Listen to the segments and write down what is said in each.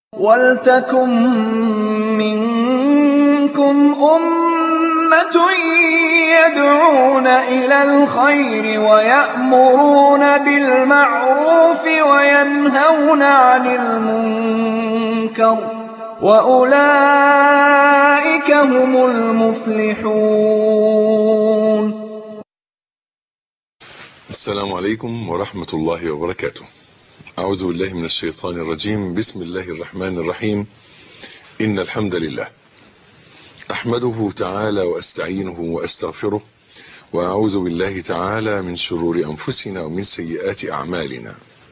وَلْتَكُن مِّنكُمْ أُمَّةٌ يَدْعُونَ إِلَى الْخَيْرِ وَيَأْمُرُونَ بِالْمَعْرُوفِ وَيَنْهَوْنَ عَنِ الْمُنكَرِ ۚ وَأُولَٰئِكَ هُمُ الْمُفْلِحُونَ. السلام عليكم ورحمة الله وبركاته. أعوذ بالله من الشيطان الرجيم. بسم الله الرحمن الرحيم. إن الحمد لله أحمده تعالى وأستعينه وأستغفره، وأعوذ بالله تعالى من شرور أنفسنا ومن سيئات أعمالنا.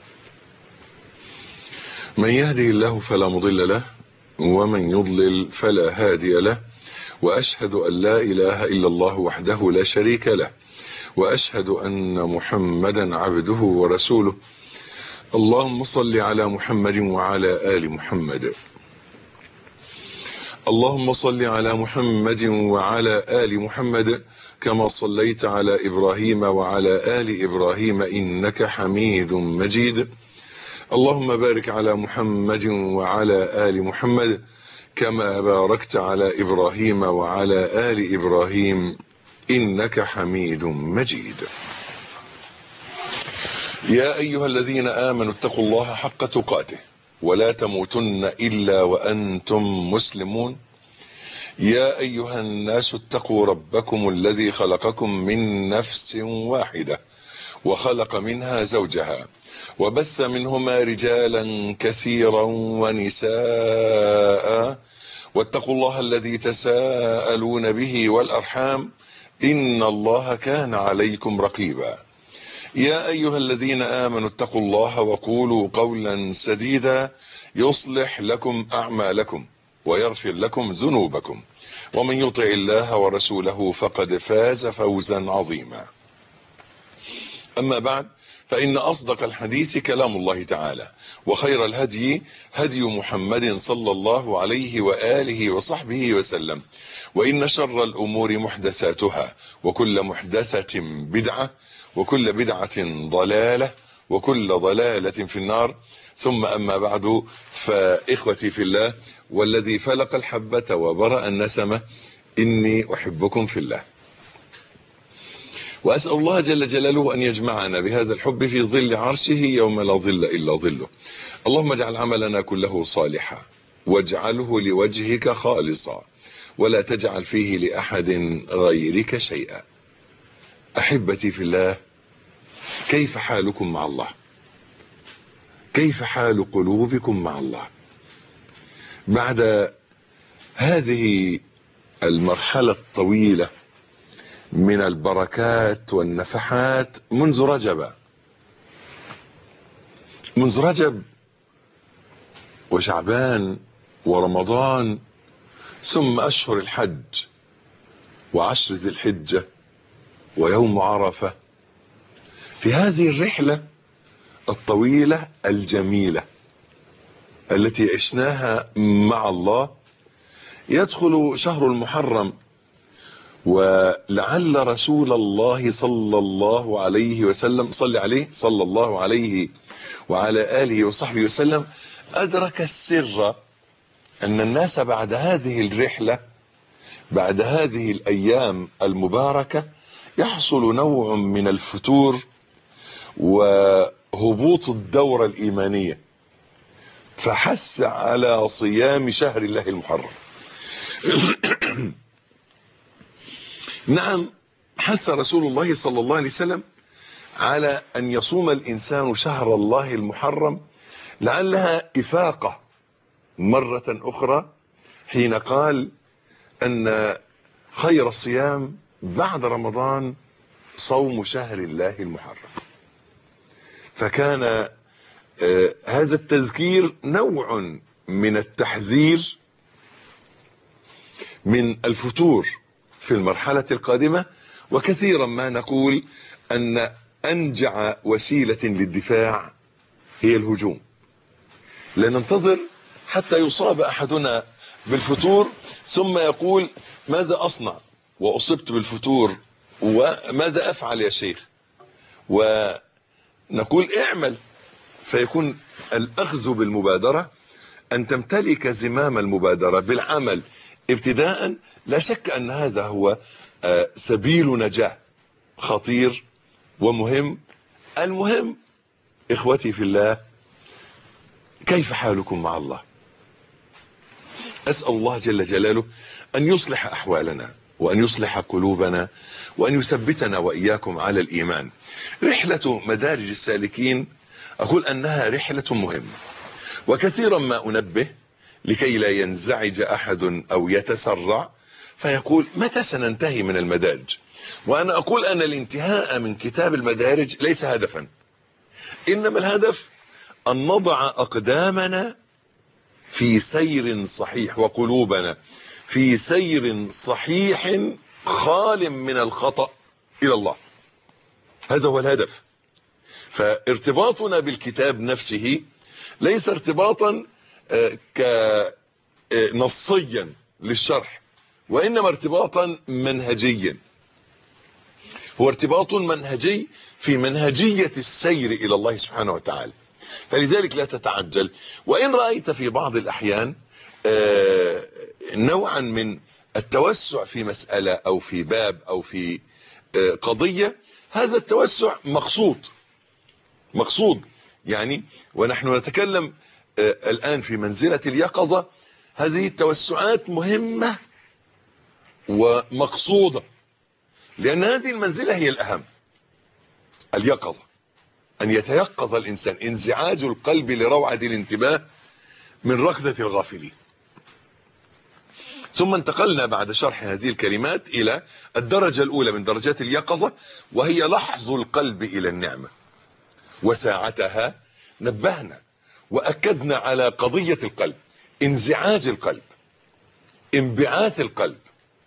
من يهده الله فلا مضل له، ومن يضلل فلا هادي له، وأشهد أن لا إله إلا الله وحده لا شريك له، وأشهد أن محمدا عبده ورسوله. اللهم صل على محمد وعلى آل محمد. اللهم صل على محمد وعلى آل محمد كما صليت على إبراهيم وعلى آل إبراهيم إنك حميد مجيد. اللهم بارك على محمد وعلى آل محمد كما باركت على إبراهيم وعلى آل إبراهيم إنك حميد مجيد. يا أيها الذين آمنوا اتقوا الله حق تقاته ولا تموتن إلا وأنتم مسلمون. يا أيها الناس اتقوا ربكم الذي خلقكم من نفس واحدة وخلق منها زوجها وبث منهما رجالا كثيرا ونساء، واتقوا الله الذي تساءلون به والأرحام إن الله كان عليكم رقيبا. يا أيها الذين آمنوا اتقوا الله وقولوا قولا سديدا يصلح لكم أعمالكم ويغفر لكم ذنوبكم، ومن يطع الله ورسوله فقد فاز فوزا عظيما. أما بعد، فإن أصدق الحديث كلام الله تعالى، وخير الهدي هدي محمد صلى الله عليه وآله وصحبه وسلم، وإن شر الأمور محدثاتها، وكل محدثة بدعة، وكل بدعة ضلالة، وكل ضلالة في النار. ثم أما بعد، فإخوتي في الله والذي فلق الحبة وبرأ النسمة، إني أحبكم في الله، وأسأل الله جل جلاله أن يجمعنا بهذا الحب في ظل عرشه يوم لا ظل إلا ظله. اللهم اجعل عملنا كله صالحا، واجعله لوجهك خالصا، ولا تجعل فيه لأحد غيرك شيئا. أحبتي في الله، كيف حالكم مع الله؟ كيف حال قلوبكم مع الله بعد هذه المرحلة الطويلة من البركات والنفحات منذ رجب وشعبان ورمضان، ثم أشهر الحج وعشر ذي الحجة ويوم عرفة. في هذه الرحلة الطويلة الجميلة التي عشناها مع الله، يدخل شهر المحرم، ولعل رسول الله صلى الله عليه وسلم صلى الله عليه وعلى آله وصحبه وسلم أدرك السر، أن الناس بعد هذه الرحلة، بعد هذه الأيام المباركة، يحصل نوع من الفتور وهبوط الدورة الإيمانية، فحث على صيام شهر الله المحرم. نعم، حث رسول الله صلى الله عليه وسلم على أن يصوم الإنسان شهر الله المحرم، لعلها إفاقة مرة أخرى حين قال أن خير الصيام بعد رمضان صوم شهر الله المحرم. فكان هذا التذكير نوع من التحذير من الفتور في المرحلة القادمة. وكثيرا ما نقول أن أنجع وسيلة للدفاع هي الهجوم. لا ننتظر حتى يصاب أحدنا بالفتور ثم يقول ماذا أصنع وأصبت بالفتور، وماذا أفعل يا شيخ، ونقول اعمل. فيكون الأخذ بالمبادرة أن تمتلك زمام المبادرة بالعمل ابتداء، لا شك أن هذا هو سبيل نجاة خطير ومهم. المهم إخوتي في الله، كيف حالكم مع الله؟ أسأل الله جل جلاله أن يصلح أحوالنا وأن يصلح قلوبنا وأن يثبتنا وإياكم على الإيمان. رحلة مدارج السالكين أقول أنها رحلة مهمة، وكثيرا ما أنبه لكي لا ينزعج أحد أو يتسرع فيقول متى سننتهي من المدارج؟ وأنا أقول أن الانتهاء من كتاب المدارج ليس هدفا، إنما الهدف أن نضع أقدامنا في سير صحيح وقلوبنا في سير صحيح خال من الخطأ إلى الله. هذا هو الهدف. فارتباطنا بالكتاب نفسه ليس ارتباطا نصيا للشرح، وإنما ارتباطا منهجيا، هو ارتباط منهجي في منهجية السير إلى الله سبحانه وتعالى. فلذلك لا تتعجل، وإن رأيت في بعض الأحيان نوعا من التوسع في مسألة أو في باب أو في قضية، هذا التوسع مقصود يعني. ونحن نتكلم الآن في منزلة اليقظة، هذه التوسعات مهمة ومقصودة، لأن هذه المنزلة هي الأهم، اليقظة، أن يتيقظ الإنسان، انزعاج القلب لروعة الانتباه من ركضة الغافلين. ثم انتقلنا بعد شرح هذه الكلمات إلى الدرجة الأولى من درجات اليقظة، وهي لحظ القلب إلى النعمة. وساعتها نبهنا وأكدنا على قضية القلب، انزعاج القلب، انبعاث القلب،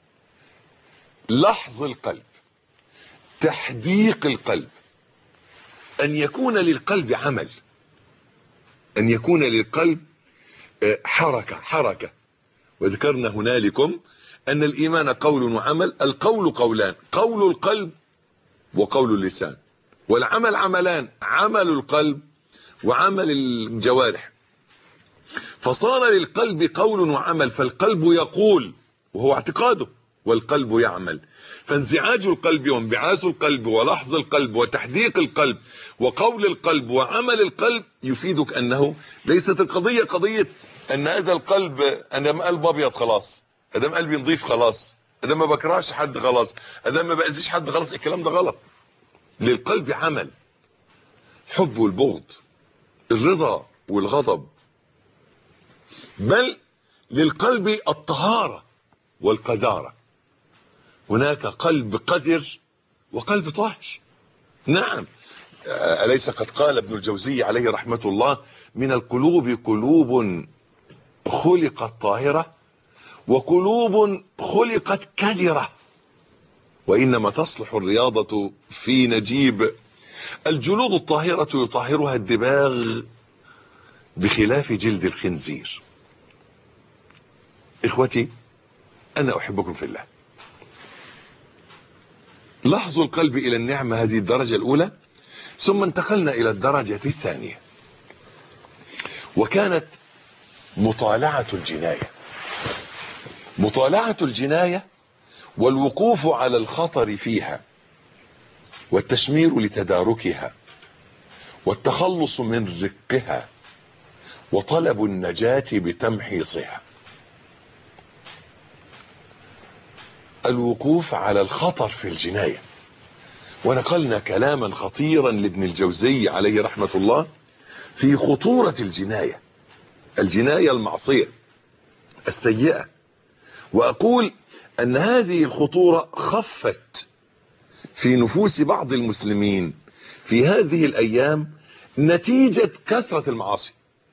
لحظ القلب، تحديق القلب، أن يكون للقلب عمل، أن يكون للقلب حركة. وذكرنا هنالكم أن الإيمان قول وعمل. القول قولان، قول القلب وقول اللسان، والعمل عملان، عمل القلب وعمل الجوارح. فصار للقلب قول وعمل، فالقلب يقول وهو اعتقاده، والقلب يعمل. فانزعاج القلب وانبعاث القلب ولحظ القلب وتحديق القلب وقول القلب وعمل القلب يفيدك أنه ليست القضية قضية أن هذا القلب، أنا قلب أبيض خلاص، أدام قلبي نضيف خلاص، أدام ما بكرهش حد خلاص، أدام ما بأذيش حد خلاص. الكلام ده غلط. للقلب عمل، الحب والبغض، الرضا والغضب، بل للقلب الطهارة والقذارة. هناك قلب قذر وقلب طاهر. نعم، أليس قد قال ابن الجوزي عليه رحمة الله: من القلوب قلوب خلقت طاهرة وقلوب خلقت كدرة، وإنما تصلح الرياضة في نجيب. الجلود الطاهرة يطهرها الدباغ بخلاف جلد الخنزير. إخوتي، أنا أحبكم في الله. لحظوا القلب إلى النعمة، هذه الدرجة الأولى. ثم انتقلنا إلى الدرجة الثانية، وكانت مطالعة الجناية. مطالعة الجناية والوقوف على الخطر فيها، والتشمير لتداركها، والتخلص من رقها، وطلب النجاة بتمحيصها. الوقوف على الخطر في الجناية. ونقلنا كلاما خطيرا لابن الجوزي عليه رحمة الله في خطورة الجناية، الجناية المعصية السيئة. وأقول أن هذه الخطورة خفت في نفوس بعض المسلمين في هذه الأيام نتيجة كثرة المعاصي.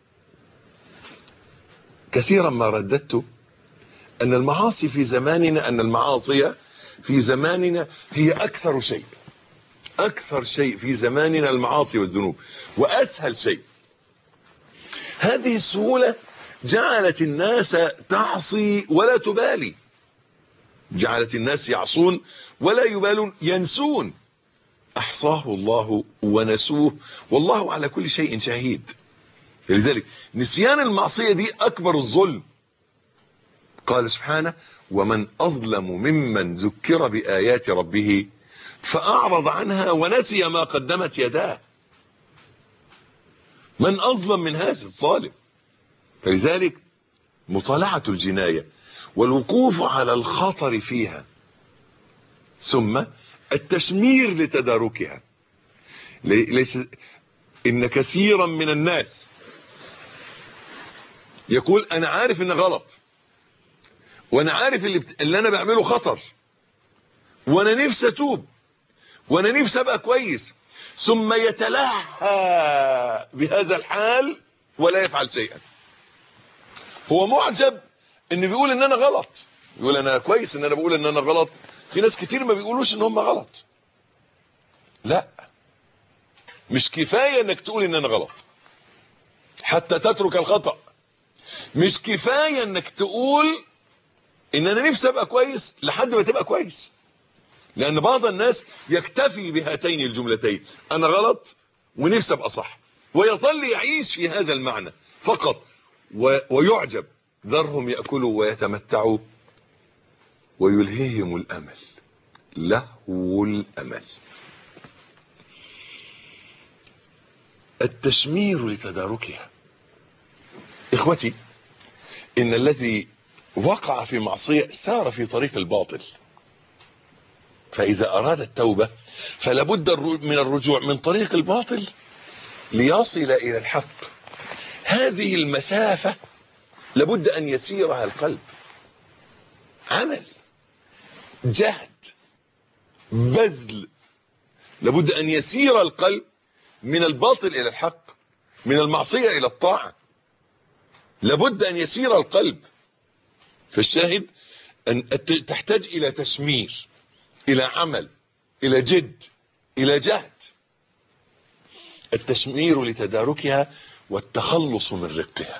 كثيرا ما رددت أن المعاصي في زماننا، أن المعاصي في زماننا هي أكثر شيء في زماننا، المعاصي والذنوب، وأسهل شيء. هذه السهولة جعلت الناس تعصي ولا تبالي، جعلت الناس يعصون ولا يبالون، ينسون. أحصاه الله ونسوه والله على كل شيء شهيد. لذلك نسيان المعصية دي أكبر الظلم. قال سبحانه: ومن أظلم ممن ذكر بآيات ربه فأعرض عنها ونسي ما قدمت يداه. من أظلم من هذا الظالم؟ فلذلك مطالعة الجناية والوقوف على الخطر فيها، ثم التشمير لتداركها. ليس إن كثيرا من الناس يقول أنا عارف إن غلط، وأنا عارف اللي أنا بعمله خطر، وأنا نفسي أتوب، وأنا نفسي أبقى كويس، ثم يتلهى بهذا الحال ولا يفعل شيئا. هو معجب إن بيقول إن أنا غلط، يقول أنا كويس إن أنا بقول إن أنا غلط. في ناس كتير ما بيقولوش إن هم غلط. لا، مش كفاية إنك تقول إن أنا غلط حتى تترك الخطأ. مش كفاية إنك تقول إن أنا نفسي أبقى كويس لحد ما تبقى كويس، لأن بعض الناس يكتفي بهاتين الجملتين: أنا غلط ونفسي أبقى صح، ويظل يعيش في هذا المعنى فقط ويعجب. ذرهم يأكلوا ويتمتعوا ويلهيهم الأمل، لهو الأمل. التشمير لتداركها. إخوتي، إن الذي وقع في معصية سار في طريق الباطل، فإذا أراد التوبة فلا بد من الرجوع من طريق الباطل ليصل إلى الحق. هذه المسافة لابد أن يسيرها القلب، عمل، جهد، بذل. لابد أن يسير القلب من الباطل إلى الحق، من المعصية إلى الطاعة. لابد أن يسير القلب. فالشاهد أن تحتاج إلى تشمير، إلى عمل، إلى جد، إلى جهد. التشمير لتداركها والتخلص من رقها.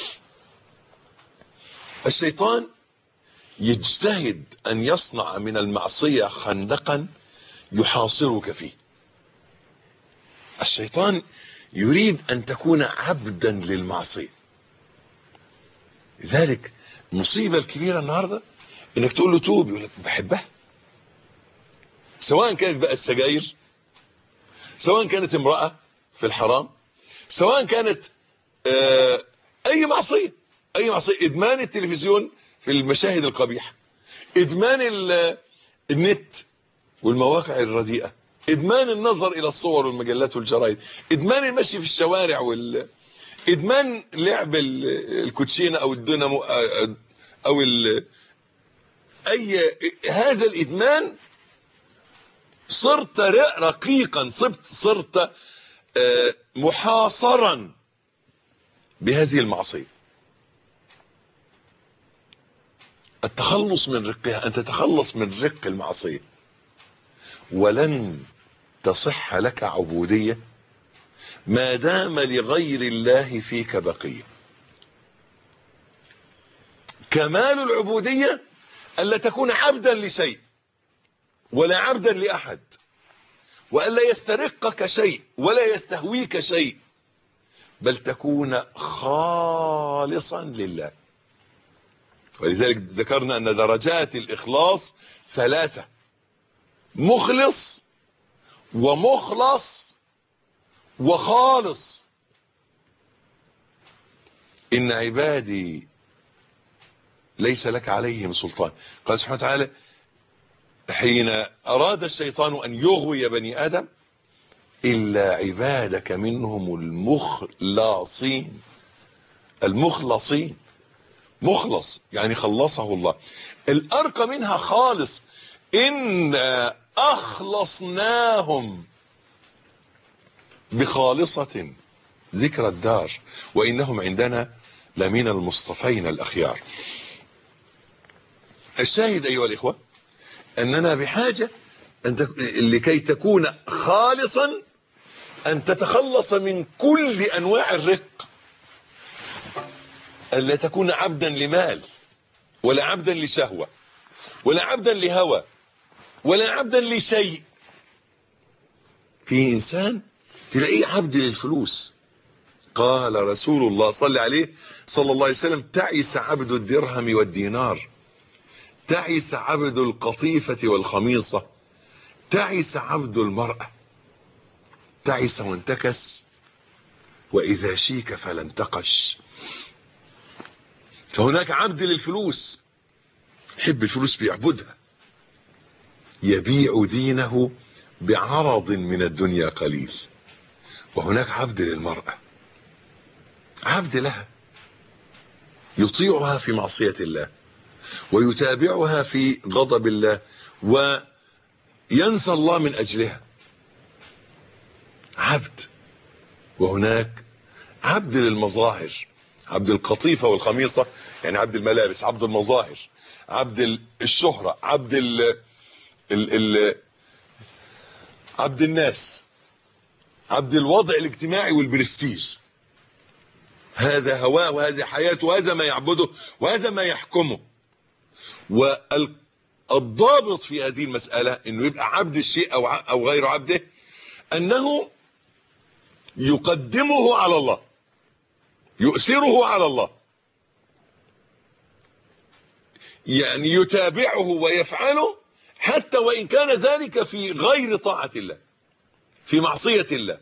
الشيطان يجتهد أن يصنع من المعصية خندقا يحاصرك فيه. الشيطان يريد أن تكون عبدا للمعصية. لذلك المصيبة الكبيرة النهاردة انك تقول له توب، يقول لك بحبها، سواء كانت بقى السجاير، سواء كانت امرأة في الحرام، سواء كانت اي معصية، اي معصية. ادمان التلفزيون في المشاهد القبيحة، ادمان النت والمواقع الرديئة، ادمان النظر الى الصور والمجلات والجرائد، ادمان المشي في الشوارع ادمان لعب الكوتشينه او الدينامو او هذا الادمان. صرت رقيقا، صرت محاصرا بهذه المعصيه. التخلص من رقها، ان تتخلص من رق المعصيه. ولن تصح لك عبوديه ما دام لغير الله فيك بقية. كمال العبودية ألا تكون عبدا لشيء ولا عبدا لأحد، وألا يسترقك شيء ولا يستهويك شيء، بل تكون خالصا لله. ولذلك ذكرنا أن درجات الإخلاص 3: مخلص ومخلص وخالص. إن عبادي ليس لك عليهم سلطان. قال سبحانه وتعالى حين أراد الشيطان أن يغوي بني آدم: إلا عبادك منهم المخلصين. المخلصين، مخلص يعني خلصه الله. الأرقى منها خالص: إنا أخلصناهم بخالصة ذكر الدار وإنهم عندنا لمن المصطفين الأخيار. الشاهد أيها الإخوة أننا بحاجة لكي تكون خالصا أن تتخلص من كل أنواع الرق. ألا تكون عبدا لمال، ولا عبدا لشهوة، ولا عبدا لهوى، ولا عبدا لشيء. في إنسان تلاقيه عبد للفلوس، قال رسول الله صلى عليه صلى الله عليه وسلم: تعس عبد الدرهم والدينار، تعس عبد القطيفة والخميصة، تعس عبد المرأة، تعس وانتكس، وإذا شيك فلا انتقش. فهناك عبد للفلوس، يحب الفلوس بيعبدها، يبيع دينه بعرض من الدنيا قليل. وهناك عبد للمرأة، عبد لها، يطيعها في معصية الله ويتابعها في غضب الله وينسى الله من أجلها، عبد. وهناك عبد للمظاهر، عبد القطيفة والخميصة، يعني عبد الملابس، عبد المظاهر، عبد الشهرة، عبد الناس، عبد الوضع الاجتماعي والبرستيج. هذا هواه وهذه حياته وهذا ما يعبده وهذا ما يحكمه. والضابط في هذه المسألة انه يبقى عبد الشيء او غير عبده انه يقدمه على الله، يؤثره على الله، يعني يتابعه ويفعله حتى وإن كان ذلك في غير طاعة الله، في معصية الله.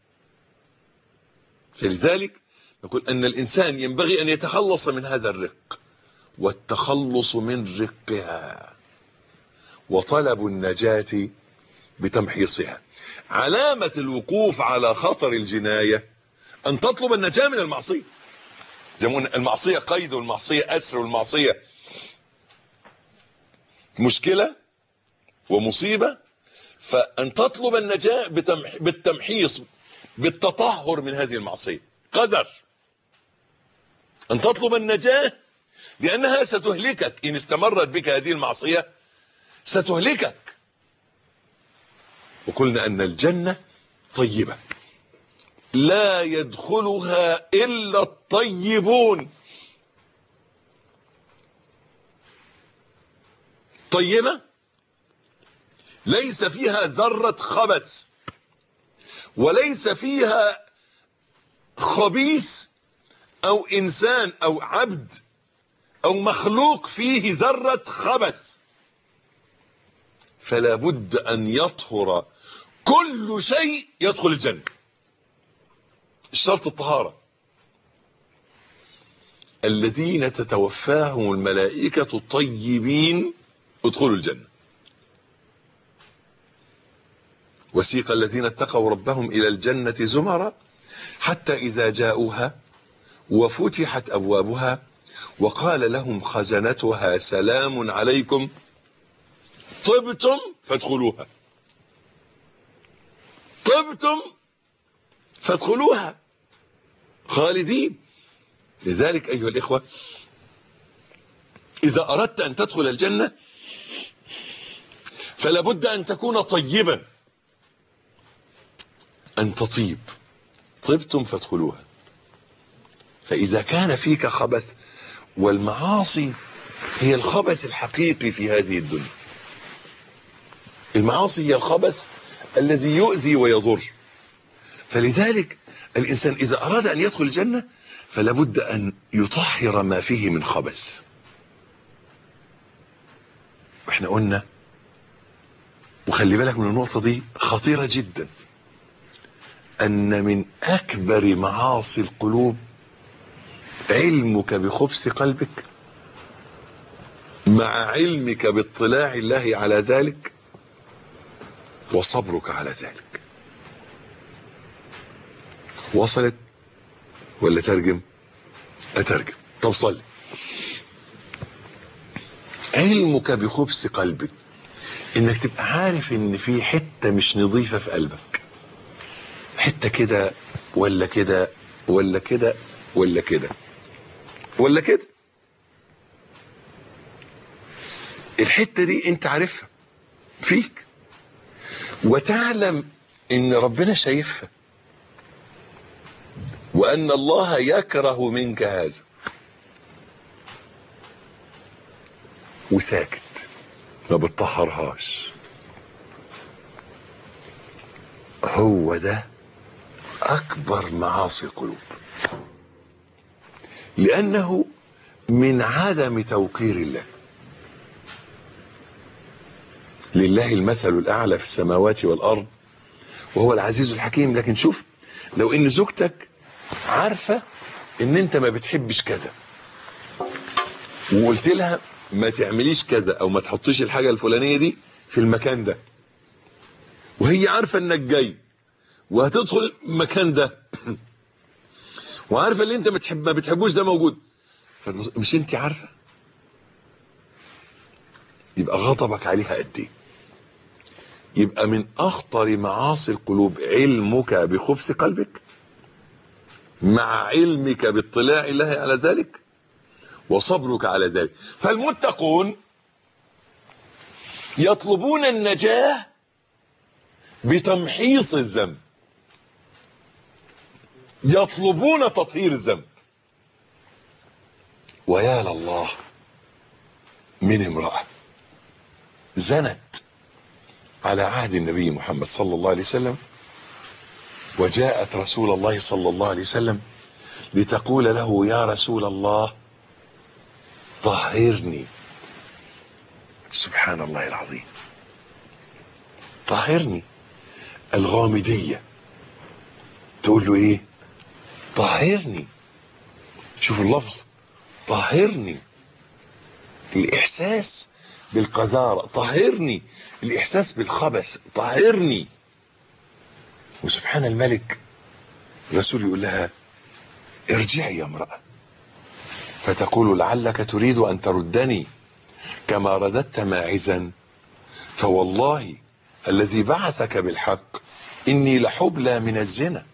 فلذلك نقول أن الإنسان ينبغي أن يتخلص من هذا الرق، والتخلص من رقها وطلب النجاة بتمحيصها. علامة الوقوف على خطر الجناية أن تطلب النجاة من المعصية. زي ما قلنا المعصية قيد والمعصية أسر والمعصية مشكلة ومصيبة، فأن تطلب النجاة بالتمحيص، بالتطهر من هذه المعصية. قدر أن تطلب النجاة لأنها ستهلكك إن استمرت بك هذه المعصية، ستهلكك. وقلنا أن الجنة طيبة لا يدخلها إلا الطيبون. طيبة ليس فيها ذرة خبث، وليس فيها خبيث أو إنسان أو عبد أو مخلوق فيه ذرة خبث. فلا بد أن يطهر كل شيء يدخل الجنة. الشرط الطهارة. الذين تتوفاهم الملائكة الطيبين ادخلوا الجنة. وسيق الذين اتقوا ربهم إلى الجنة زمرا حتى إذا جاءوها وفتحت أبوابها وقال لهم خزنتها سلام عليكم طبتم فادخلوها. طبتم فادخلوها خالدين. لذلك أيها الإخوة، إذا أردت أن تدخل الجنة فلا بد أن تكون طيبا، أن تطيب. طبتم فادخلوها. فإذا كان فيك خبث، والمعاصي هي الخبث الحقيقي في هذه الدنيا، المعاصي هي الخبث الذي يؤذي ويضر. فلذلك الإنسان إذا أراد أن يدخل الجنة فلا بد أن يطهر ما فيه من خبث. واحنا قلنا، وخلي بالك من النقطة دي خطيرة جدا، أن من أكبر معاصي القلوب علمك بخبث قلبك مع علمك باطلاع الله على ذلك وصبرك على ذلك. وصلت ولا ترجم؟ أترجم. طب صلي. علمك بخبث قلبك، انك تبقى عارف ان في حتة مش نظيفة في قلبك، حتة كده ولا كده ولا كده ولا كده ولا كده. الحتة دي انت عارفها فيك وتعلم ان ربنا شايفها وان الله يكره منك هذا، وساكت ما بتطهرهاش. هو ده اكبر معاصي القلوب. لأنه من عدم توقير الله. لله المثل الأعلى في السماوات والأرض وهو العزيز الحكيم. لكن شوف، لو ان زوجتك عارفة ان انت ما بتحبش كذا وقلت لها ما تعمليش كذا او ما تحطيش الحاجة الفلانية دي في المكان ده، وهي عارفة انك جاي وهتدخل المكان ده وعارفة اللي انت ما بتحبوش ده موجود، مش انت عارفة؟ يبقى غضبك عليها قد ايه؟ يبقى من اخطر معاصي القلوب علمك بخبث قلبك مع علمك باطلاع الله على ذلك وصبرك على ذلك. فالمتقون يطلبون النجاة بتمحيص الذنب، يطلبون تطهير الذنب. ويا لله من امرأة زنت على عهد النبي محمد صلى الله عليه وسلم، وجاءت رسول الله صلى الله عليه وسلم لتقول له يا رسول الله طهرني. سبحان الله العظيم، طهرني. الغامدية تقول له ايه؟ طهرني. شوف اللفظ، طهرني. الإحساس بالقذارة، طهرني. الإحساس بالخبث، طهرني. وسبحان الملك، الرسول يقول لها ارجعي يا امرأة، فتقول لعلك تريد أن تردني كما رددت ماعزا، فوالله الذي بعثك بالحق إني لحبلى من الزنا.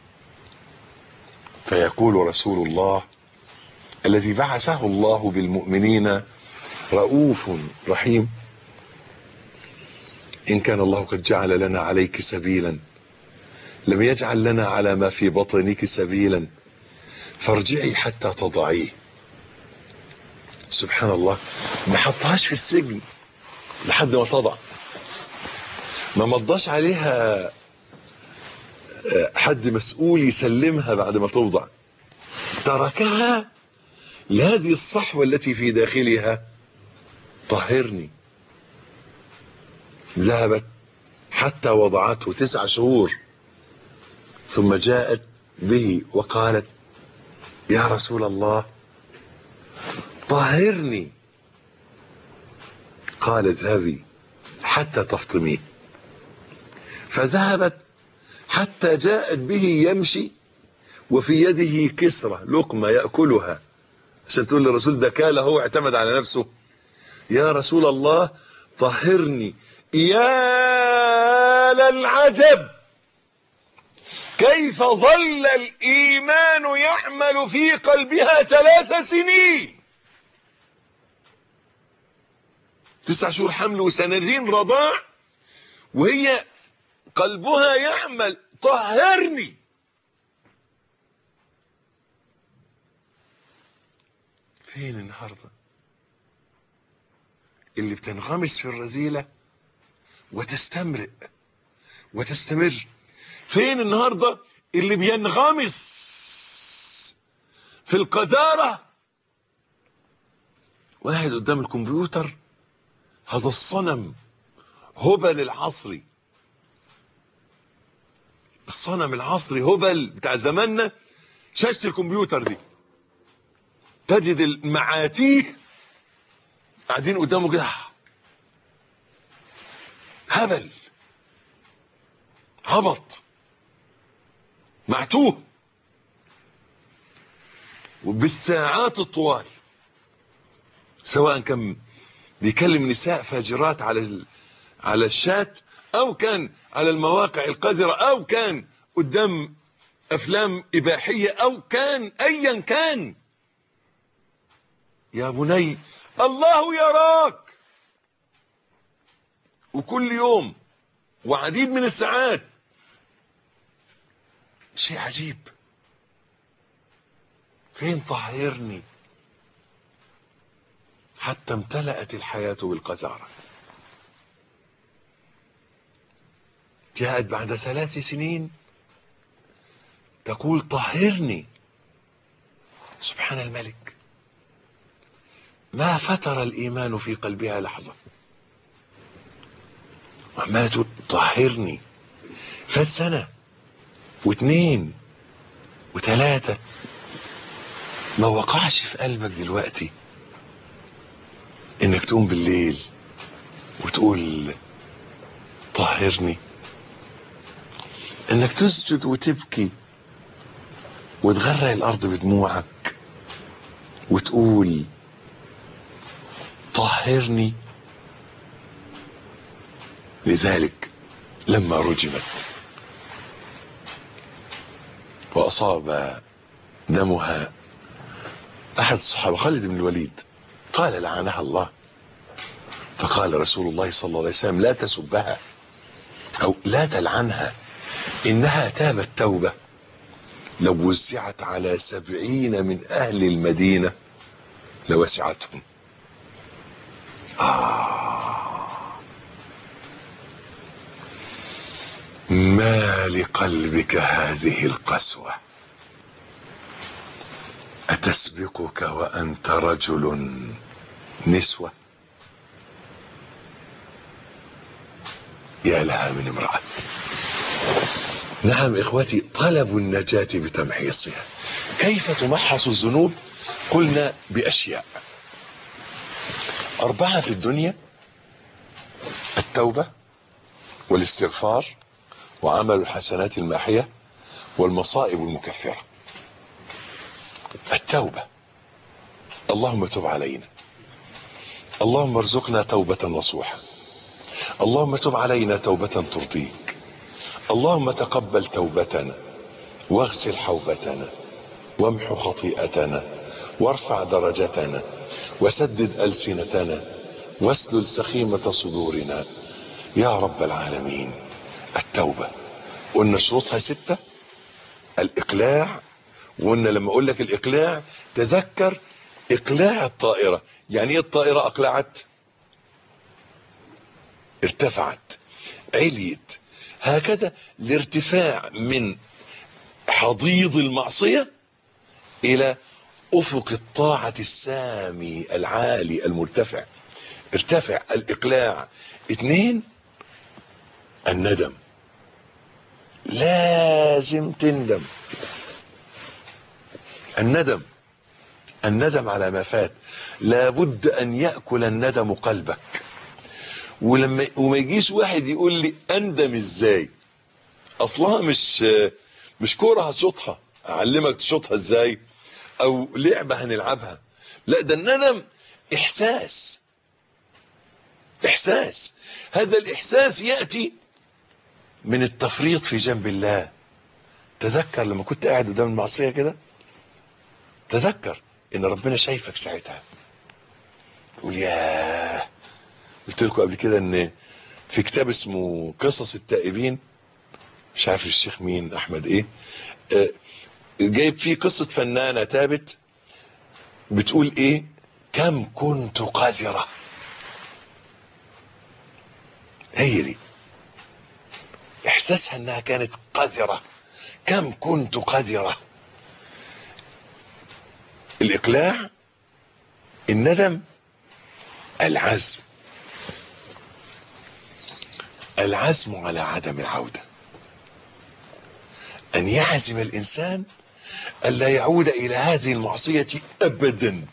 فيقول رسول الله الذي بعثه الله بالمؤمنين رؤوف رحيم، إن كان الله قد جعل لنا عليك سبيلا لم يجعل لنا على ما في بطنك سبيلا، فارجعي حتى تضعيه. سبحان الله، ما حطهاش في السجن لحد ما تضع، ما مضاش عليها حد مسؤول يسلمها بعد ما توضع، تركها لهذه الصحوة التي في داخلها. طهرني. ذهبت حتى وضعته 9 شهور، ثم جاءت به وقالت يا رسول الله طهرني. قال اذهبي حتى تفطميه. فذهبت حتى جاءت به يمشي وفي يده كسرة لقمة يأكلها، عشان تقول للرسول ده كاله، هو اعتمد على نفسه. يا رسول الله طهرني. يا للعجب، كيف ظل الإيمان يعمل في قلبها 3 سنين، 9 شهور حمل و2 رضاع، وهي قلبها يعمل طهرني. فين النهارده اللي بتنغمس في الرذيلة وتستمرئ وتستمر؟ فين النهارده اللي بينغمس في القذارة وقاعد قدام الكمبيوتر؟ هذا الصنم هبل العصري، الصنم العصري هبل بتاع زماننا، شاشة الكمبيوتر دي. تجد المعاتيه قاعدين قدامه كده، هبل، هبط، معتوه، وبالساعات الطوال، سواء كان بيكلم نساء فاجرات على الشات، او كان على المواقع القذرة، او كان قدام افلام اباحية، او كان ايا كان. يا بني الله يراك، وكل يوم وعديد من الساعات. شيء عجيب. فين طهرني؟ حتى امتلأت الحياة بالقذارة. جاءت بعد 3 سنين تقول طهرني. سبحان الملك، ما فتر الإيمان في قلبها لحظة، وعمالة تقول طهرني. فات سنة واثنين وثلاثة، ما وقعش في قلبك دلوقتي انك تقوم بالليل وتقول طهرني؟ انك تسجد وتبكي وتغرق الارض بدموعك وتقول طهرني؟ لذلك لما رجمت واصاب دمها احد الصحابة خالد بن الوليد، قال لعنها الله. فقال رسول الله صلى الله عليه وسلم لا تسبها او لا تلعنها، انها تابت توبة لو وزعت على 70 من اهل المدينة لوسعتهم. ما لقلبك هذه القسوة؟ أتسبقك وأنت رجل نسوة؟ يا لها من امرأة. نعم إخوتي، طلب النجاة بتمحيصها. كيف تمحص الذنوب؟ قلنا بأشياء 4 في الدنيا: التوبة والاستغفار وعمل الحسنات الماحية والمصائب المكفرة. التوبة، اللهم تب علينا، اللهم ارزقنا توبة نصوحة، اللهم تب علينا توبة ترضيك، اللهم تقبل توبتنا واغسل حوبتنا وامحو خطيئتنا وارفع درجتنا وسدد ألسنتنا واسلل سخيمة صدورنا يا رب العالمين. التوبة قلنا شروطها 6: الإقلاع، وقلنا لما اقول لك الإقلاع تذكر إقلاع الطائرة. يعني ايه الطائرة أقلعت؟ ارتفعت، عليت. هكذا الارتفاع من حضيض المعصية إلى أفق الطاعة السامي العالي المرتفع. ارتفع، الإقلاع. 2: الندم، لازم تندم. الندم على ما فات، لابد أن يأكل الندم قلبك. وما يجيش واحد يقول لي أندم إزاي؟ أصلها مش كورة هتشوطها، أعلمك تشوطها إزاي، أو لعبة هنلعبها. لا، ده الندم إحساس. هذا الإحساس يأتي من التفريط في جنب الله. تذكر لما كنت قاعد قدام المعصية كده، تذكر ان ربنا شايفك ساعتها، تقول ياه. قلت لكم قبل كده ان في كتاب اسمه قصص التائبين، مش عارف الشيخ مين، احمد ايه، جايب فيه قصة فنانة تابت بتقول ايه: كم كنت قذرة. هي دي احساسها، انها كانت قذرة. كم كنت قذرة. الإقلاع، الندم، العزم على عدم العودة. أن يعزم الإنسان ألا يعود إلى هذه المعصية أبدا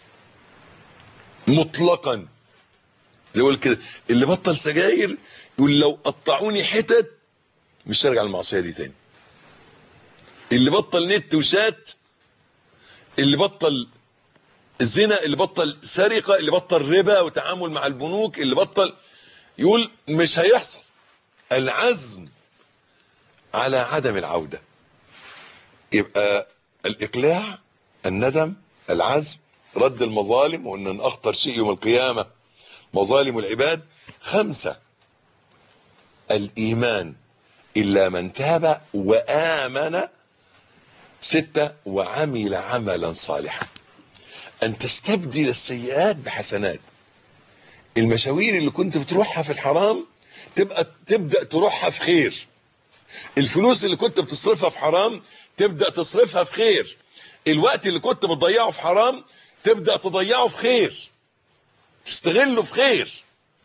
مطلقا. زي يقول كده اللي بطل سجاير يقول لو قطعوني حتت مش هرجع للمعصية دي تاني. اللي بطل نت وشات، اللي بطل الزنا، اللي بطل سرقة، اللي بطل ربا وتعامل مع البنوك، اللي بطل، يقول مش هيحصل. العزم على عدم العودة. يبقى الإقلاع، الندم، العزم، رد المظالم، وأن من أخطر شيء يوم القيامة مظالم العباد. 5: الإيمان إلا من تاب وآمن. 6: وعمل عملا صالحا. أن تستبدل السيئات بحسنات. المشاوير اللي كنت بتروحها في الحرام تبدأ تروحها في خير. الفلوس اللي كنت بتصرفها في حرام تبدأ تصرفها في خير. الوقت اللي كنت بتضيعه في حرام تبدأ تضيعه في خير، تستغله في خير.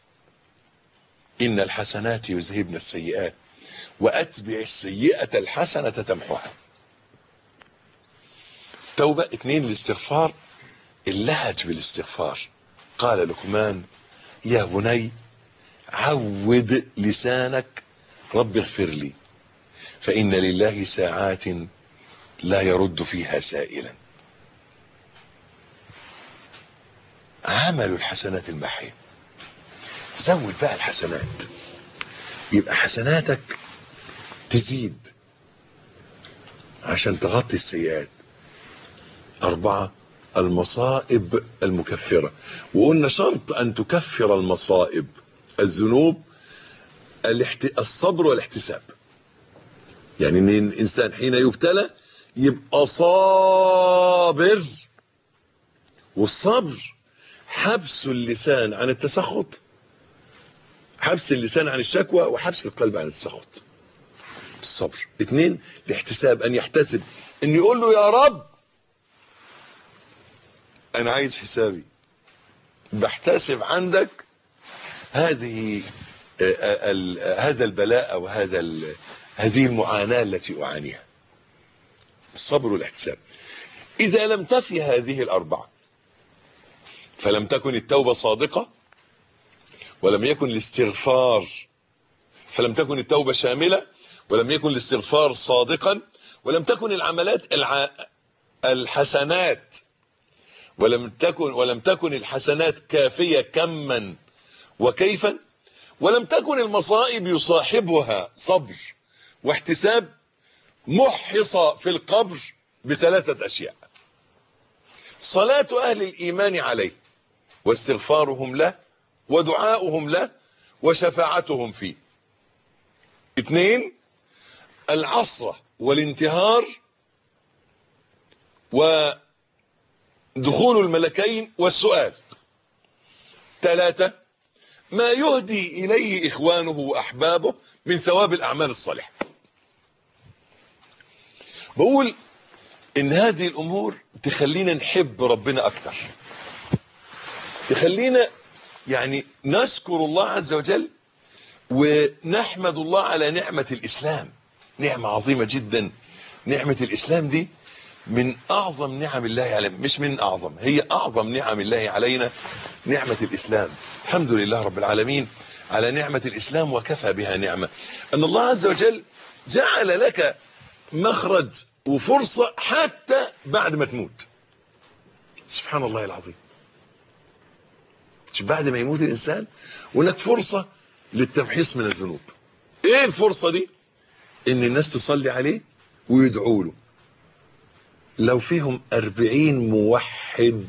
إن الحسنات يذهبن السيئات وأتبع السيئة الحسنة تمحها. توبة. 2 الاستغفار، اللهج بالاستغفار. قال لقمان يا بني عود لسانك رب اغفر لي فإن لله ساعات لا يرد فيها سائلا. عمل الحسنات المحية. زود بقى الحسنات، يبقى حسناتك تزيد عشان تغطي السيئات. 4 المصائب المكفرة. وقلنا شرط أن تكفر المصائب الذنوب الصبر والاحتساب. يعني ان الانسان حين يبتلى يبقى صابر، والصبر حبس اللسان عن التسخط، حبس اللسان عن الشكوى، وحبس القلب عن التسخط. الصبر. 2 الاحتساب، ان يحتسب، ان يقول له يا رب انا عايز حسابي، بحتسب عندك هذه هذا البلاء او هذه المعاناة التي اعانيها. الصبر والاحتساب. اذا لم تفي هذه الاربعة فلم تكن التوبة صادقة، ولم يكن الاستغفار، فلم تكن التوبة شاملة، ولم يكن الاستغفار صادقا، ولم تكن العملات الحسنات ولم تكن الحسنات كافية كما وكيفا، ولم تكن المصائب يصاحبها صبر واحتساب، محصة في القبر ب3 أشياء: صلاة أهل الإيمان عليه، واستغفارهم له، ودعاؤهم له، وشفاعتهم فيه. 2 العصرة والانتهار ودخول الملكين والسؤال. 3 ما يهدي إليه إخوانه وأحبابه من ثواب الأعمال الصالحة. بقول إن هذه الأمور تخلينا نحب ربنا أكتر، تخلينا يعني نشكر الله عز وجل ونحمد الله على نعمة الإسلام. نعمة عظيمة جدا. نعمة الإسلام دي من أعظم نعم الله علينا، مش من أعظم، هي أعظم نعم الله علينا، نعمة الإسلام. الحمد لله رب العالمين على نعمة الإسلام، وكفى بها نعمة أن الله عز وجل جعل لك مخرج وفرصة حتى بعد ما تموت. سبحان الله العظيم. بعد ما يموت الإنسان هناك فرصة للتمحيص من الذنوب. ايه الفرصة دي؟ ان الناس تصلي عليه ويدعوا له. لو فيهم 40 موحد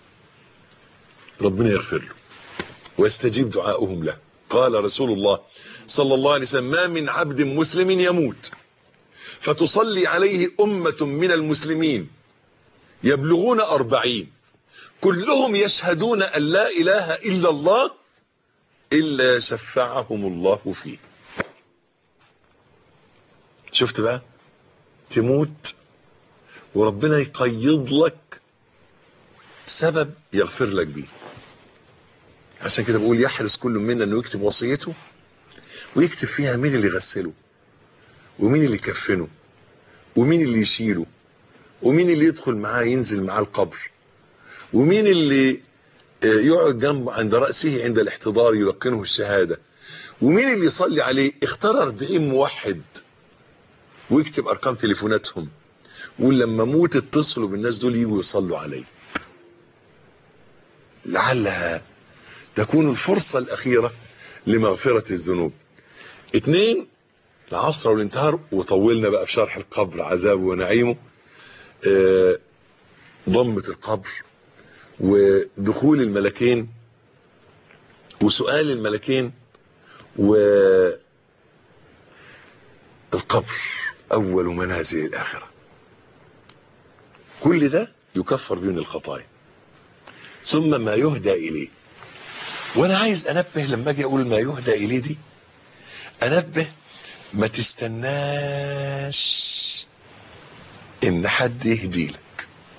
ربنا يغفر له ويستجيب دعاؤهم له. قال رسول الله صلى الله عليه وسلم ما من عبد مسلم يموت فتصلي عليه أمة من المسلمين يبلغون 40 كلهم يشهدون أن لا إله إلا الله إلا شفعهم الله فيه. شفت بقى؟ تموت وربنا يقيض لك سبب يغفر لك بيه. عشان كده بقول يحرص كل منا انه يكتب وصيته ويكتب فيها مين اللي يغسله، ومين اللي يكفنه، ومين اللي يشيله، ومين اللي يدخل معاه ينزل معاه القبر، ومين اللي يقعد جنبه عند رأسه عند الاحتضار يلقنه الشهادة، ومين اللي يصلي عليه. اختار 40 موحد ويكتب ارقام تليفوناتهم، ولما اموت اتصلوا بالناس دول يجوا يصلوا علي، لعلها تكون الفرصة الأخيرة لمغفرة الذنوب. 2 العصر والانتهار، وطولنا بقى في شرح القبر عذابه ونعيمه. ضمة القبر ودخول الملكين وسؤال الملكين والقبر أول منازل الآخرة. كل ده يكفر بين الخطايا. ثم ما يهدى إليه. وأنا عايز أنبه لما أجي أقول ما يهدى إليه دي، أنبه ما تستناش إن حد يهدي لك.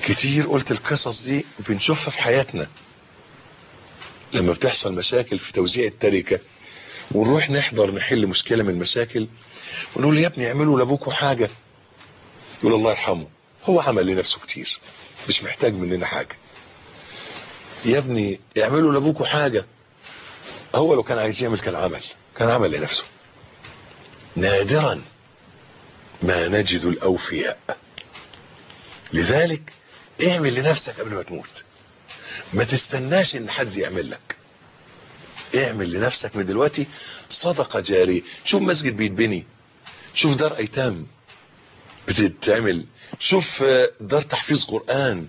كتير قلت القصص دي بنشوفها في حياتنا لما بتحصل مشاكل في توزيع التركة، ونروح نحضر نحل مشكلة من المشاكل ونقول يا ابني اعملوا لابوكوا حاجة، يقول الله يرحمه هو عمل لنفسه كتير مش محتاج مننا حاجة. يا ابني اعملوا لابوكوا حاجة، هو لو كان عايز يعمل كان عمل لنفسه. نادرا ما نجد الأوفياء. لذلك اعمل لنفسك قبل ما تموت، ما تستناش ان حد يعمل لك. اعمل لنفسك من دلوقتي صدقة جارية. شوف مسجد بيتبني، شوف دار ايتام بتتعمل، شوف دار تحفيظ قرآن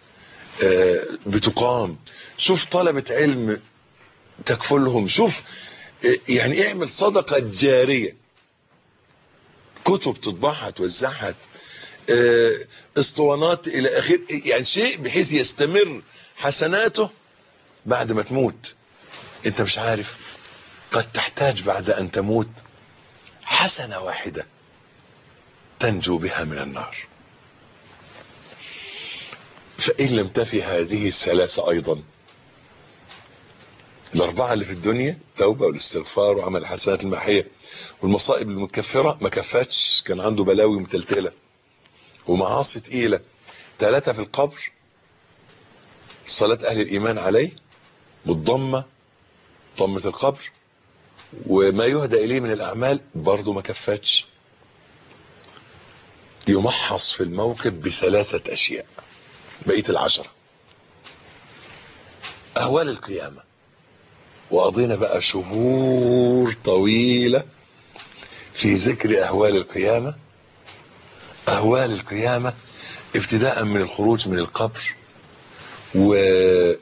بتقام، شوف طلبة علم تكفلهم، شوف يعني اعمل صدقة جارية، كتب تطبعها توزعها، اسطوانات الى اخره، يعني شيء بحيث يستمر حسناته بعد ما تموت. انت مش عارف قد تحتاج بعد ان تموت حسنة واحدة تنجو بها من النار. فإن لم تفي هذه الثلاثة أيضا، الأربعة اللي في الدنيا، التوبة والاستغفار وعمل الحسنات الماحية والمصائب المكفرة، ما كفتش، كان عنده بلاوي متلتلة ومعاصي تقيلة. 3 في القبر، صلاة أهل الإيمان عليه بالضمة، ضمة القبر، وما يهدى إليه من الأعمال برضو ما كفتش. يمحص في الموقف ب3 أشياء، بقية 10 أهوال القيامة. وقضينا بقى شهور طويلة في ذكر أهوال القيامة. أهوال القيامة ابتداء من الخروج من القبر وحمل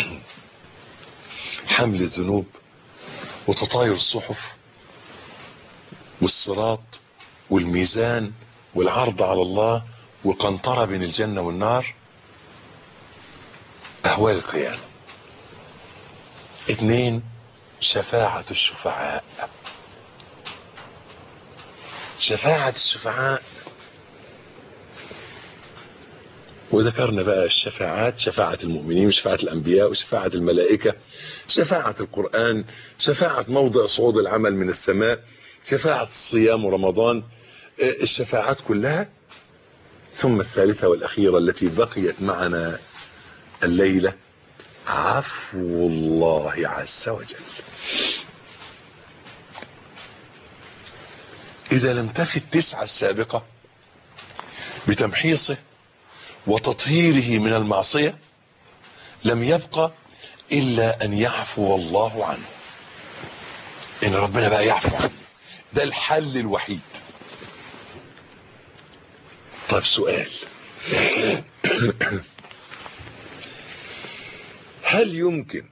الذنوب وتطاير الصحف والصراط والميزان والعرض على الله وقنطرة بين الجنة والنار. أهوال القيامة. 2 شفاعة الشفعاء. شفاعة الشفعاء، وذكرنا بقى الشفاعات، شفاعة المؤمنين وشفاعة الأنبياء وشفاعة الملائكة، شفاعة القرآن، شفاعة موضع صعود العمل من السماء، شفاعة الصيام ورمضان، الشفاعات كلها. ثم الثالثة والأخيرة التي بقيت معنا الليلة، عفو الله عز وجل. إذا لم تفي 9 السابقة بتمحيصه وتطهيره من المعصية، لم يبقى إلا أن يعفو الله عنه. إن ربنا بقى يعفو عنه، ده الحل الوحيد. طيب سؤال، هل يمكن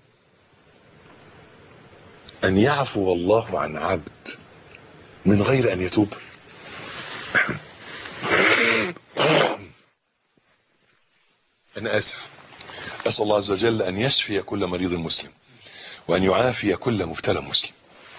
أن يعفو الله عن عبد من غير أن يتوب؟ أنا آسف، أسأل الله عز وجل أن يشفي كل مريض مسلم وأن يعافي كل مبتلى مسلم.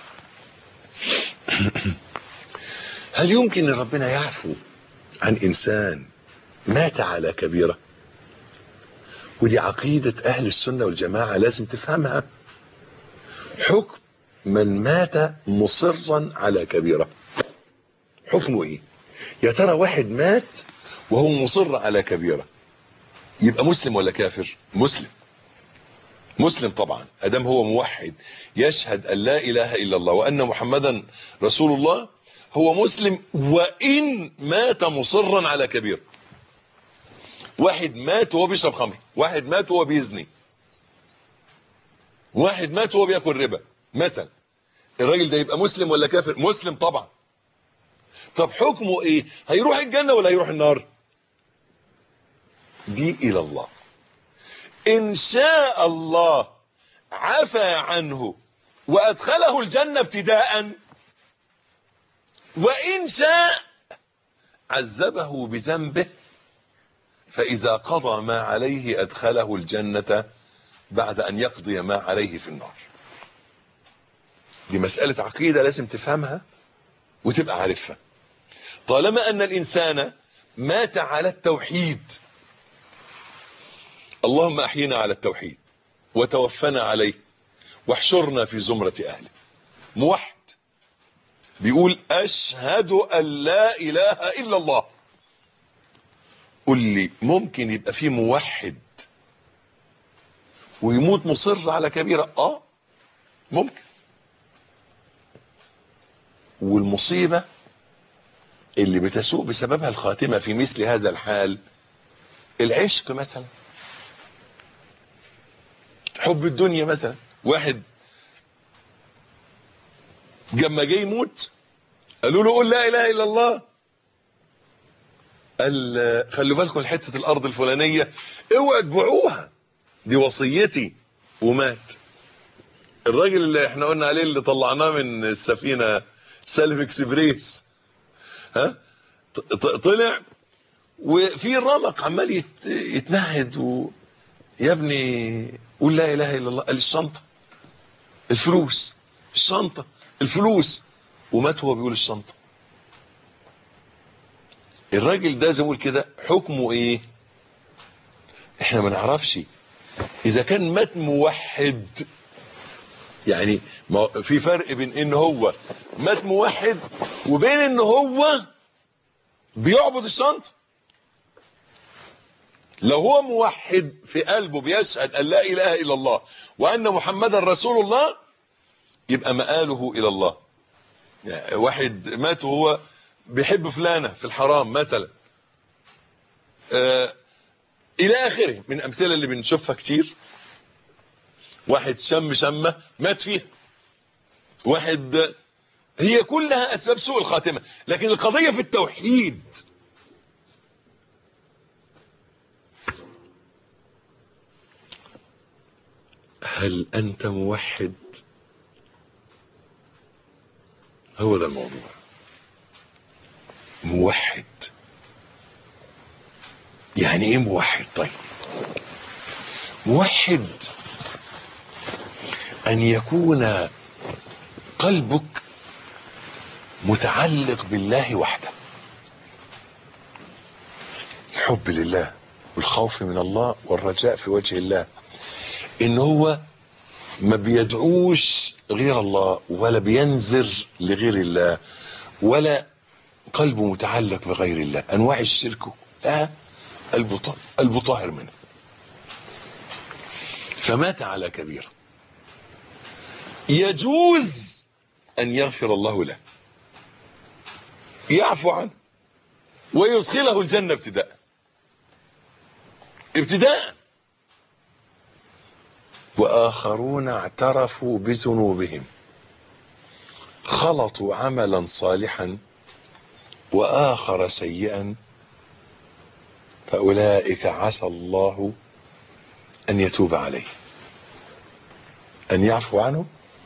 هل يمكن أن ربنا يعفو عن إنسان مات على كبيرة؟ ودي عقيدة أهل السنة والجماعة لازم تفهمها. حكم من مات مصرا على كبيرة حكمه إيه؟ يا ترى واحد مات وهو مصر على كبيرة، يبقى مسلم ولا كافر؟ مسلم. مسلم طبعا، ادام هو موحد يشهد ان لا اله الا الله وان محمدا رسول الله، هو مسلم وان مات مصرا على كبير. واحد مات وهو بيشرب خمر، واحد مات وهو بيزني، واحد مات وهو بياكل ربا مثلا، الراجل ده يبقى مسلم ولا كافر؟ مسلم طبعا. طب حكمه ايه؟ هيروح الجنة ولا هيروح النار؟ دي الى الله. ان شاء الله عفى عنه وادخله الجنة ابتداء، وان شاء عذبه بذنبه، فاذا قضى ما عليه ادخله الجنة بعد ان يقضي ما عليه في النار. دي مسألة عقيدة لازم تفهمها وتبقى عارفها. طالما ان الانسان مات على التوحيد اللهم احينا على التوحيد وتوفنا عليه واحشرنا في زمرة اهله. موحد بيقول اشهد ان لا اله الا الله. قل لي ممكن يبقى فيه موحد ويموت مصر على كبيرة؟ ممكن. والمصيبة اللي بتسوء بسببها الخاتمة في مثل هذا الحال العشق مثلا، حب الدنيا مثلا. واحد لما جاي يموت قالوا له قل لا اله الا الله، قال خلوا بالكم حته الارض الفلانيه اوعوا تبيعوها دي وصيتي، ومات. الراجل اللي احنا قلنا عليه اللي طلعناه من السفينه سالم اكسبريس، ها، طلع وفي الرمق عمال يتنهد يا ابني قول لا اله الا الله. قال الشنطه الفلوس، الشنطه الفلوس، ومات وهو بيقول الشنطه. الراجل ده زي ما بقول كده حكمه ايه؟ احنا ما نعرفش. اذا كان مات موحد، يعني في فرق بين ان هو مات موحد وبين ان هو بيعبد الشنطه. لو هو موحد في قلبه بيشهد ان لا اله الا الله وان محمدا رسول الله يبقى مآله الى الله. يعني واحد مات وهو بيحب فلانه في الحرام مثلا، الى اخره من الامثله اللي بنشوفها كتير. واحد شمه مات فيها، واحد، هي كلها اسباب سوء الخاتمه. لكن القضيه في التوحيد. هل انت موحد؟ هو ده الموضوع. موحد يعني ايه موحد؟ طيب، موحد ان يكون قلبك متعلق بالله وحده، الحب لله والخوف من الله والرجاء في وجه الله، ان هو ما بيدعوش غير الله ولا بينذر لغير الله ولا قلبه متعلق بغير الله. انواع الشرك لا، قلبه طاهر منه. فمات على كبيرة يجوز ان يغفر الله له، يعفو عنه ويدخله الجنة ابتداء. واخرون اعترفوا بذنوبهم خلطوا عملا صالحا واخر سيئا فاولئك عسى الله ان يتوب عليه، ان يعفو عنه.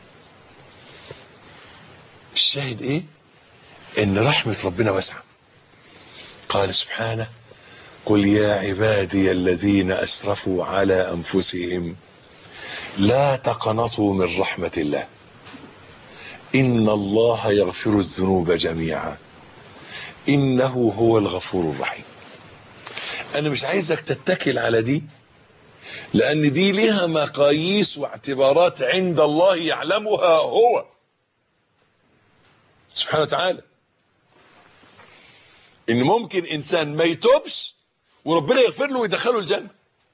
الشاهد ايه؟ ان رحمة ربنا واسعة. قال سبحانه قل يا عبادي الذين اسرفوا على انفسهم لا تقنطوا من رحمة الله ان الله يغفر الذنوب جميعا انه هو الغفور الرحيم. انا مش عايزك تتكل على دي، لان دي لها مقاييس واعتبارات عند الله يعلمها هو سبحانه وتعالى. ان ممكن انسان ما يتوبش وربنا يغفر له ويدخله الجنة،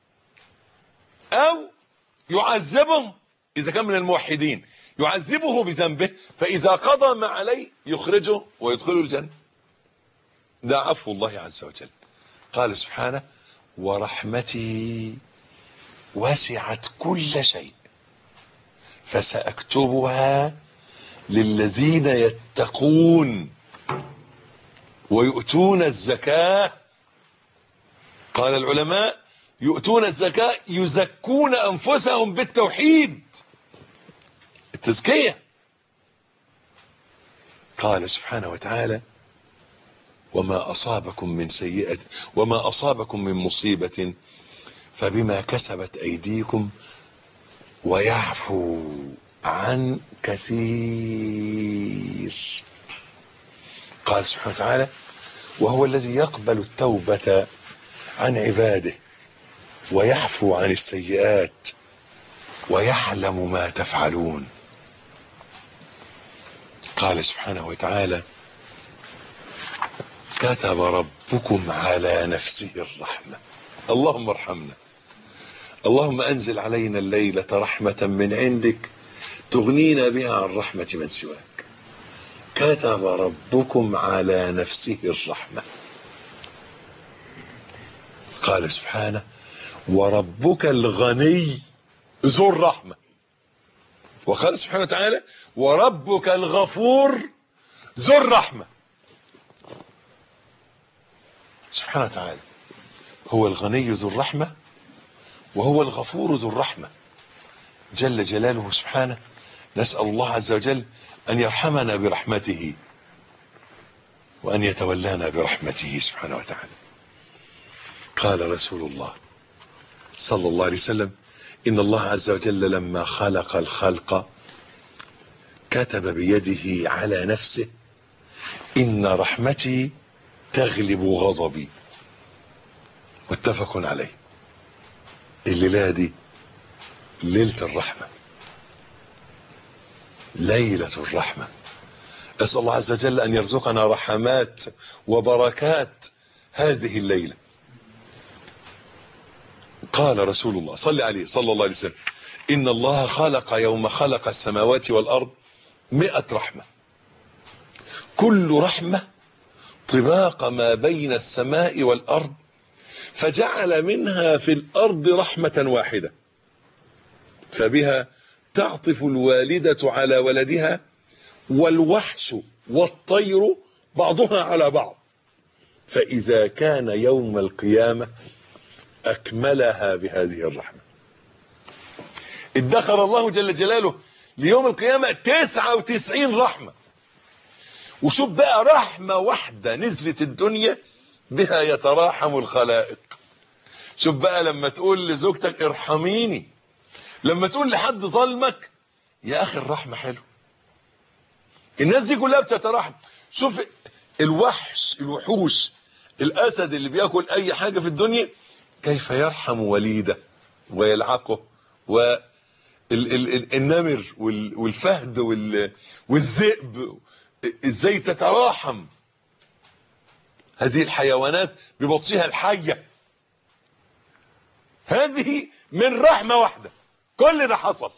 او يعذبه اذا كان من الموحدين، يعذبه بذنبه فاذا قضى ما عليه يخرجه ويدخله الجنة. ده عفو الله عز وجل. قال سبحانه ورحمتي وسعت كل شيء فسأكتبها للذين يتقون ويؤتون الزكاة. قال العلماء يؤتون الزكاة يزكون أنفسهم بالتوحيد، التزكية. قال سبحانه وتعالى وما أصابكم من مصيبة فبما كسبت أيديكم ويعفو عن كثير. قال سبحانه وتعالى وهو الذي يقبل التوبة عن عباده ويعفو عن السيئات ويعلم ما تفعلون. قال سبحانه وتعالى: كتب ربكم على نفسه الرحمة. اللهم ارحمنا. اللهم أنزل علينا الليلة رحمة من عندك تغنينا بها عن رحمة من سواك. كتب ربكم على نفسه الرحمة. قال سبحانه: وربك الغني ذو الرحمة. وقال سبحانه وتعالى: وربك الغفور ذو الرحمة. سبحانه وتعالى هو الغني ذو الرحمة، وهو الغفور ذو الرحمة جل جلاله سبحانه. نسأل الله عز وجل أن يرحمنا برحمته وأن يتولانا برحمته سبحانه وتعالى. قال رسول الله صلى الله عليه وسلم: إن الله عز وجل لما خلق الخلق كتب بيده على نفسه: إن رحمتي تغلب غضبي. متفق عليه. الليلة دي ليلة الرحمة، ليلة الرحمة. أسأل الله عز وجل أن يرزقنا رحمات وبركات هذه الليلة. قال رسول الله صلى عليه صلى الله عليه وسلم: إن الله خلق يوم خلق السماوات والأرض 100 رحمة، كل رحمة طباق ما بين السماء والأرض، فجعل منها في الأرض رحمة واحدة، فبها تعطف الوالدة على ولدها، والوحش والطير بعضها على بعض، فإذا كان يوم القيامة أكملها بهذه الرحمة. ادخر الله جل جلاله ليوم القيامة 99 رحمة. وشوف بقى رحمة واحدة نزلت الدنيا بها يتراحم الخلائق. شوف بقى لما تقول لزوجتك ارحميني، لما تقول لحد ظلمك يا أخي الرحمة حلو. الناس دي كلها بتتراحم. شوف الوحوش الأسد اللي بيأكل أي حاجة في الدنيا كيف يرحم وليده ويلعقه، والنمر والفهد والذئب ازاي تتراحم هذه الحيوانات ببطشها الحية. هذه من رحمة واحدة كل ده حصل.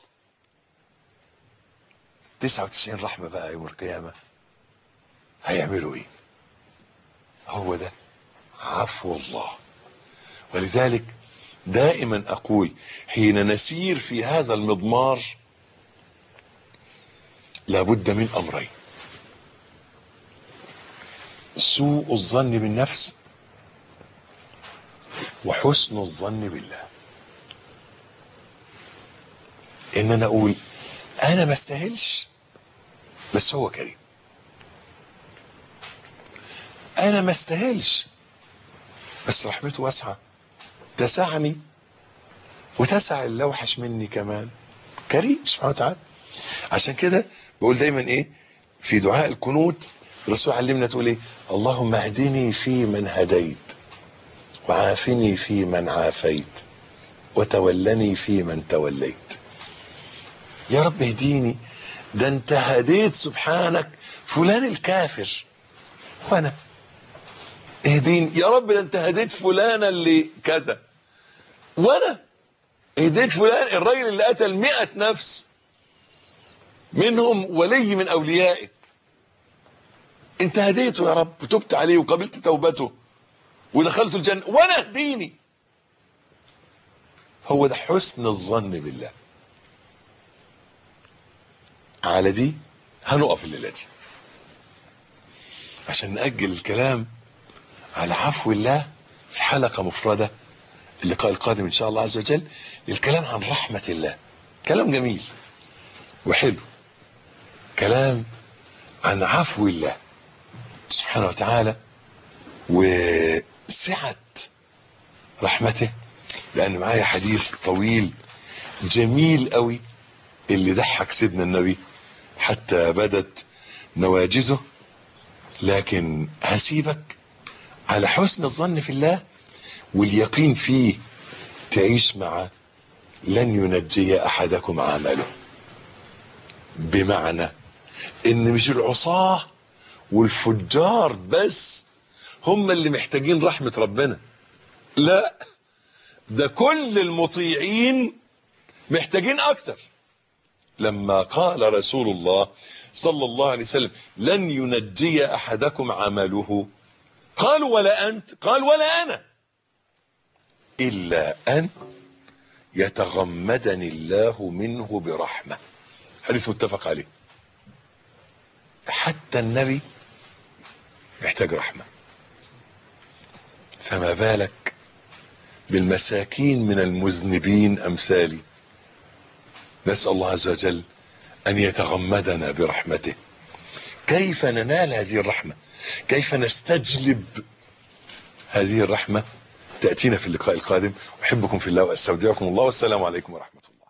99 رحمة بقى يوم القيامة هيعملوا ايه؟ هو ده عفو الله. ولذلك دائما أقول حين نسير في هذا المضمار لابد من أمرين: سوء الظن بالنفس وحسن الظن بالله. إن أنا أقول أنا ما استاهلش بس هو كريم، أنا ما استاهلش بس رحمته واسعة تسعني وتسع اللي اوحش مني كمان. كريم سبحانه وتعالى. عشان كده بقول دايما ايه في دعاء القنوت، الرسول علمنا تقول ايه: اللهم اهدني في من هديت، وعافني في من عافيت، وتولني في من توليت. يا رب اهديني، ده انت هديت سبحانك فلان الكافر، وانا اهديني يا رب، ده انت هديت فلان اللي كذا، وانا هديت فلان الراجل اللي قتل 100 نفس منهم ولي من اوليائك، انت هديته يا رب وتبت عليه وقبلت توبته ودخلت الجنة، وانا اهديني. هو ده حسن الظن بالله. على دي هنقف الليلة دي عشان نأجل الكلام على عفو الله في حلقة مفردة اللقاء القادم ان شاء الله عز وجل للكلام عن رحمة الله. كلام جميل وحلو، كلام عن عفو الله سبحانه وتعالى وسعة رحمته. لان معايا حديث طويل جميل قوي اللي ضحك سيدنا النبي حتى بدت نواجزه، لكن هسيبك على حسن الظن في الله واليقين فيه تعيش مع لن ينجي أحدكم عمله، بمعنى ان مش العصاة والفجار بس هم اللي محتاجين رحمة ربنا، لا، ده كل المطيعين محتاجين اكتر. لما قال رسول الله صلى الله عليه وسلم لن ينجي احدكم عمله، قالوا ولا انت؟ قال ولا انا، الا ان يتغمدني الله منه برحمة. حديث متفق عليه. حتى النبي محتاج رحمة، فما بالك بالمساكين من المذنبين أمثالي. نسأل الله عز وجل أن يتغمدنا برحمته. كيف ننال هذه الرحمة؟ كيف نستجلب هذه الرحمة؟ تأتينا في اللقاء القادم. أحبكم في الله وأستودعكم الله، والسلام عليكم ورحمة الله.